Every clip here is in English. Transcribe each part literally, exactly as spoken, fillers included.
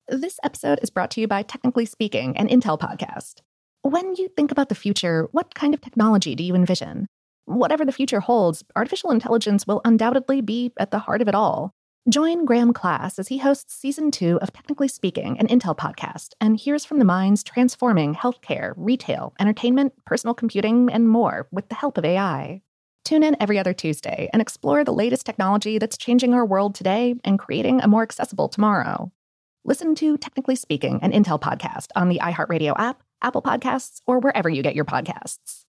This episode is brought to you by Technically Speaking, an Intel podcast. When you think about the future, what kind of technology do you envision? Whatever the future holds, artificial intelligence will undoubtedly be at the heart of it all. Join Graham Class as he hosts season two of Technically Speaking, an Intel podcast, and hears from the minds transforming healthcare, retail, entertainment, personal computing, and more with the help of A I. Tune in every other Tuesday and explore the latest technology that's changing our world today and creating a more accessible tomorrow. Listen to Technically Speaking, an Intel podcast on the iHeartRadio app, Apple Podcasts, or wherever you get your podcasts.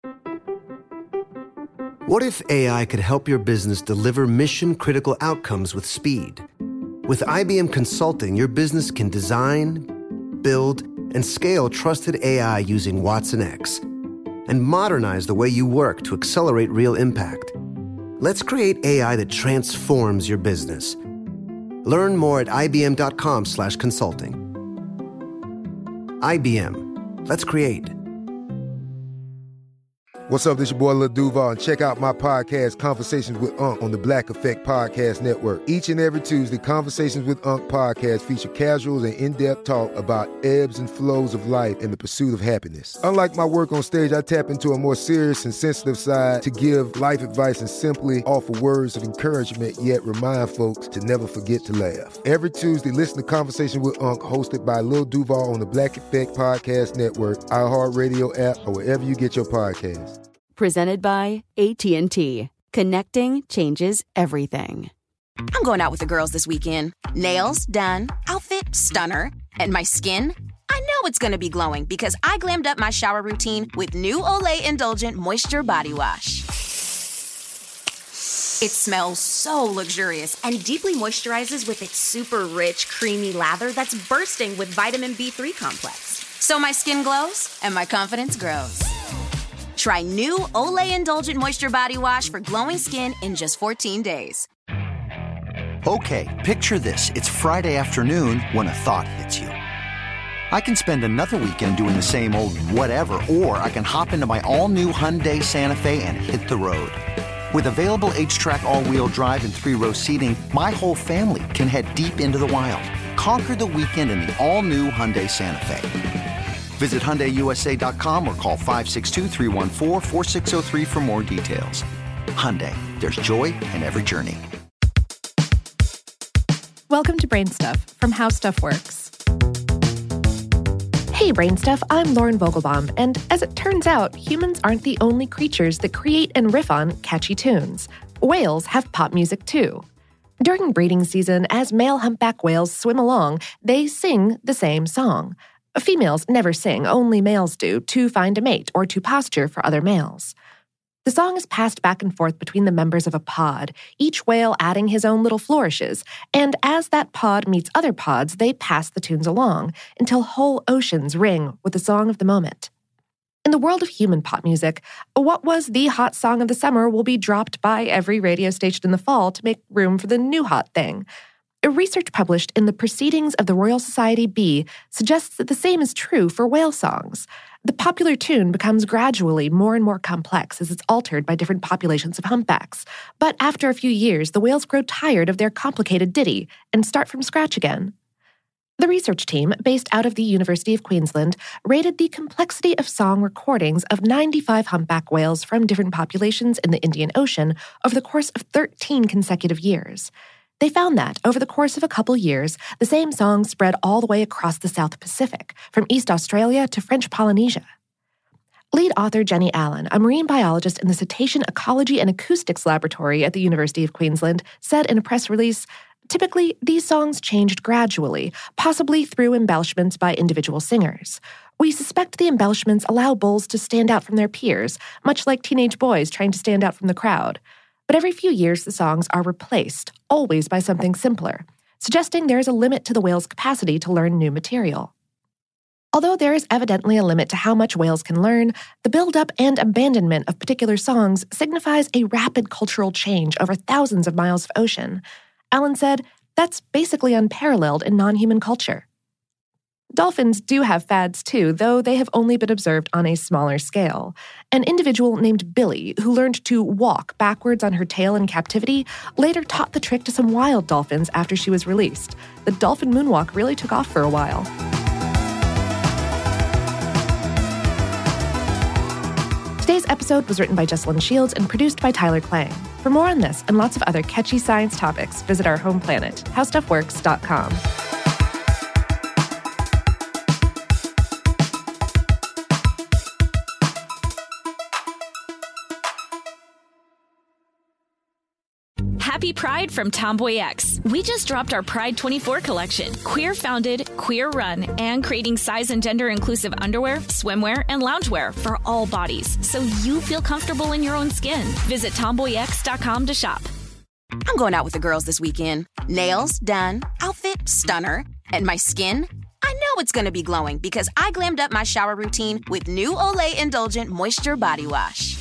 What if A I could help your business deliver mission-critical outcomes with speed? With I B M Consulting, your business can design, build, and scale trusted A I using Watson X, and modernize the way you work to accelerate real impact. Let's create A I that transforms your business. Learn more at ibm.com slash consulting. I B M. Let's create. What's up, this your boy Lil Duval, and check out my podcast, Conversations with Unc, on the Black Effect Podcast Network. Each and every Tuesday, Conversations with Unc podcast feature casual and in-depth talk about ebbs and flows of life and the pursuit of happiness. Unlike my work on stage, I tap into a more serious and sensitive side to give life advice and simply offer words of encouragement, yet remind folks to never forget to laugh. Every Tuesday, listen to Conversations with Unc, hosted by Lil Duval on the Black Effect Podcast Network, iHeartRadio app, or wherever you get your podcasts. Presented by A T and T. Connecting changes everything. I'm going out with the girls this weekend. Nails done, outfit stunner, and my skin? I know it's going to be glowing because I glammed up my shower routine with new Olay Indulgent Moisture Body Wash. It smells so luxurious and deeply moisturizes with its super rich, creamy lather that's bursting with vitamin B three complex. So my skin glows and my confidence grows. Try new Olay Indulgent Moisture Body Wash for glowing skin in just fourteen days. Okay, picture this. It's Friday afternoon when a thought hits you. I can spend another weekend doing the same old whatever, or I can hop into my all-new Hyundai Santa Fe and hit the road. With available H-Track all-wheel drive and three-row seating, my whole family can head deep into the wild. Conquer the weekend in the all-new Hyundai Santa Fe. Visit Hyundai U S A dot com or call five six two, three one four, four six zero three for more details. Hyundai, there's joy in every journey. Welcome to Brain Stuff from How Stuff Works. Hey, Brain Stuff, I'm Lauren Vogelbaum, and as it turns out, humans aren't the only creatures that create and riff on catchy tunes. Whales have pop music too. During breeding season, as male humpback whales swim along, they sing the same song. Females never sing, only males do, to find a mate or to posture for other males. The song is passed back and forth between the members of a pod, each whale adding his own little flourishes, and as that pod meets other pods, they pass the tunes along until whole oceans ring with the song of the moment. In the world of human pop music, what was the hot song of the summer will be dropped by every radio station in the fall to make room for the new hot thing. Research published in the Proceedings of the Royal Society B suggests that the same is true for whale songs. The popular tune becomes gradually more and more complex as it's altered by different populations of humpbacks. But after a few years, the whales grow tired of their complicated ditty and start from scratch again. The research team, based out of the University of Queensland, rated the complexity of song recordings of ninety-five humpback whales from different populations in the Indian Ocean over the course of thirteen consecutive years. They found that, over the course of a couple years, the same song spread all the way across the South Pacific, from East Australia to French Polynesia. Lead author Jenny Allen, a marine biologist in the Cetacean Ecology and Acoustics Laboratory at the University of Queensland, said in a press release, "Typically, these songs changed gradually, possibly through embellishments by individual singers. We suspect the embellishments allow bulls to stand out from their peers, much like teenage boys trying to stand out from the crowd. But every few years, the songs are replaced, always by something simpler, suggesting there is a limit to the whale's capacity to learn new material. Although there is evidently a limit to how much whales can learn, the build-up and abandonment of particular songs signifies a rapid cultural change over thousands of miles of ocean. Allen said, "That's basically unparalleled in non-human culture." Dolphins do have fads too, though they have only been observed on a smaller scale. An individual named Billy, who learned to walk backwards on her tail in captivity, later taught the trick to some wild dolphins after she was released. The dolphin moonwalk really took off for a while. Today's episode was written by Jessalyn Shields and produced by Tyler Klang. For more on this and lots of other catchy science topics, visit our home planet, how stuff works dot com. Happy Pride from Tomboy X. We just dropped our Pride twenty-four collection. Queer founded, queer run, and creating size and gender inclusive underwear, swimwear, and loungewear for all bodies, so you feel comfortable in your own skin. Visit tomboy x dot com to shop. I'm going out with the girls this weekend. Nails done, outfit stunner, and my skin? I know it's going to be glowing because I glammed up my shower routine with new Olay Indulgent Moisture Body Wash.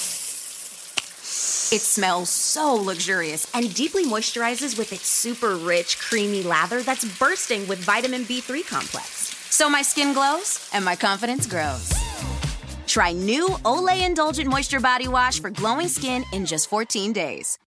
It smells so luxurious and deeply moisturizes with its super rich, creamy lather that's bursting with vitamin B three complex. So my skin glows and my confidence grows. Try new Olay Indulgent Moisture Body Wash for glowing skin in just fourteen days.